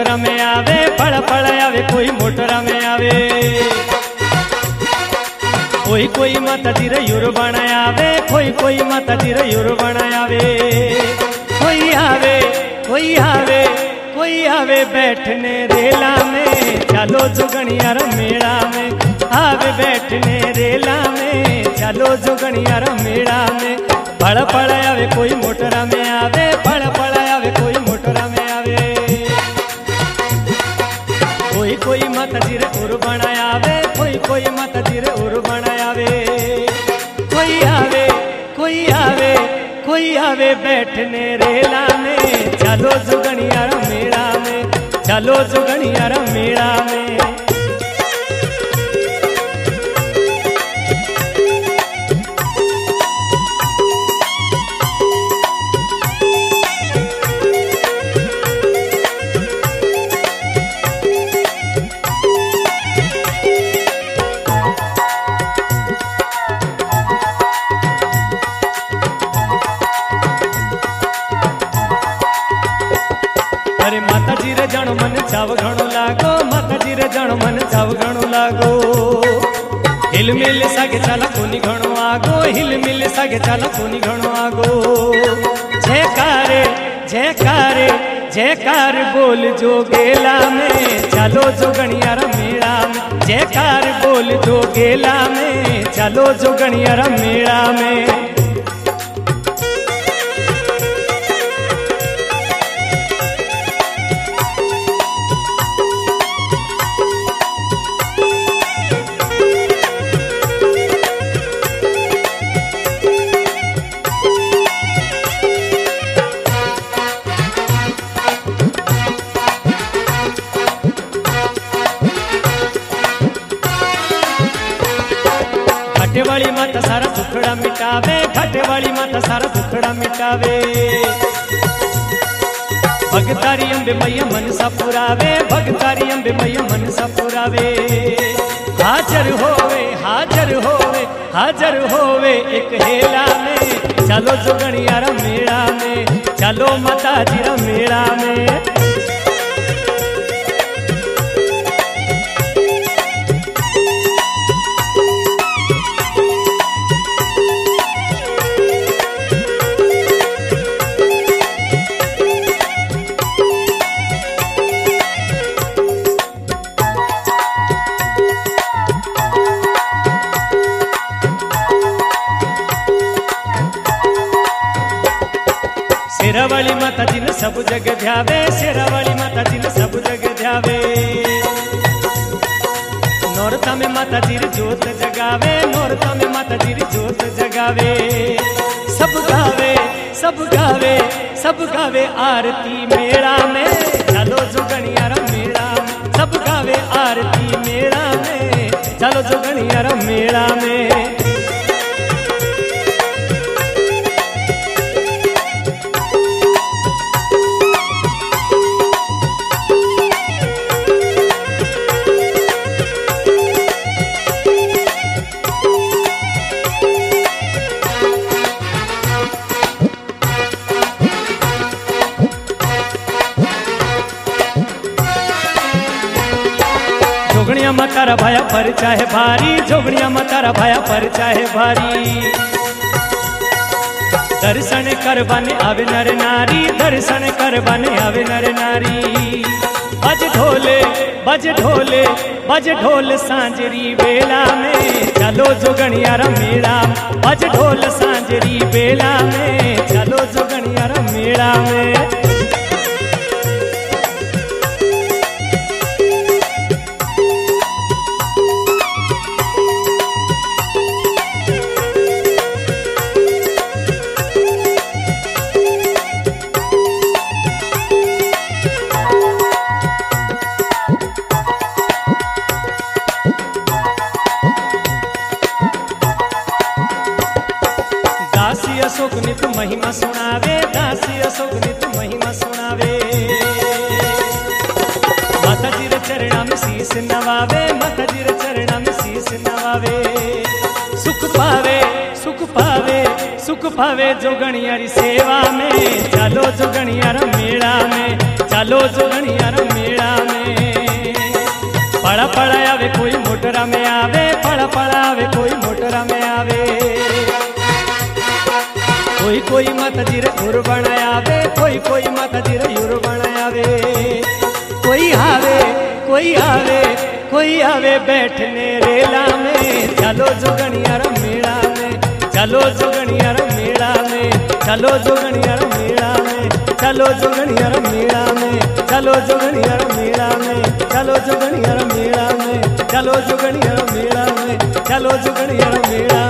मोटरा में आवे, फल फल आवे कोई मोटरा में आवे। कोई माता जी रे यूर बनावे, कोई माता जी रे यूर बनावे। कोई आवे कोई आवे कोई आवे बैठने रेला में, चलो जोगणिया रे मेला में। आवे बैठने रेला में, चलो जोगणिया रे मेला में। फल फल आवे कोई मोटरा में आवे, फल फल आवे कोई मोटरा में आवे। कोई माता जी रे उर बनावे, कोई माता जी रे उर बनावे। कोई आवे कोई आवे बैठने रेला में, चलो जोगणिया रे मेला में, चलो जोगणिया रे मेला में। अरे माता जी रे जानो मन चाव घणो लागो, माता जी रे जानो मन चाव घणो लागो। हिल मिल सागे चाला कोनी घणो आगो, हिल मिल सागे चाला कोनी घणो आगो। जयकारे जयकारे जयकार बोल जो गेला में, चलो जोगणिया रे मेला में। जयकार बोल जो गेला में, चलो जोगणिया रे मेला में। घाटे वाली माता सारा दुखड़ा मिटावे, घाटे वाली माता सारा दुखड़ा मिटावे। भगतारी अंबे मैया मन सा पुरावे, भगतारी अंबे मैया मन सा पुरावे। हाजर होवे हाजर होवे हाजर होवे एक हेला में, चलो जोगणिया रे मेला में, चलो माता जी रे मेला में। शेरा वाली माता जी ने सब जग ध्यावे, शेरा वाली माता जी ने सब जग ध्यावे। नौरता में माता जी री जोत जगावे, नौरता में माता जी री जोत जगावे। सब गावे सब गावे सब गावे आरती मेला में, चलो जोगणिया रे मेला में। सब गावे आरती मेला में, चलो जोगणिया रे मेला में। जोगणिया माता रा भाया पर चाहे भारी, जोगणिया माता रा भाया पर चाहे भारी। दर्शन करवाने आवे नर नारी, दर्शन करवाने आवे नर नारी। बज ढोले बज ढोले बज ढोल सांजरी बेला में, चलो जोगणिया रे मेला। बज ढोल सांजरी बेला में, चलो जोगणिया रे मेला में। दासी अशोक नित महिमा सुनावे, दासी अशोक नित महिमा सुनावे। माता जी रे चरणा में शीश नवावे, माता जी रे चरणा में शीश नवावे। सुख पावे जोगणियारी सेवा में। चलो जोगणियार मेला में, चलो जोगणियार मेला में। पड़ा पड़ा आवे कोई मोटरा में आवे, पड़ा पड़ा आवे कोई मोटरा में आवे। कोई माताजी रे उर बनायावे, कोई माताजी रे उर बनायावे। कोई आवे बैठने रेला में। चलो जोगणियार मेला में, चलो जोगणियार मेला में, चलो जोगणियार मेला में, चलो जोगणियार मेला में, चलो जोगणियार मेला में, चलो जोगणियार मेला में, चलो जोगणियार मेला में, चलो जोगणियार मेला।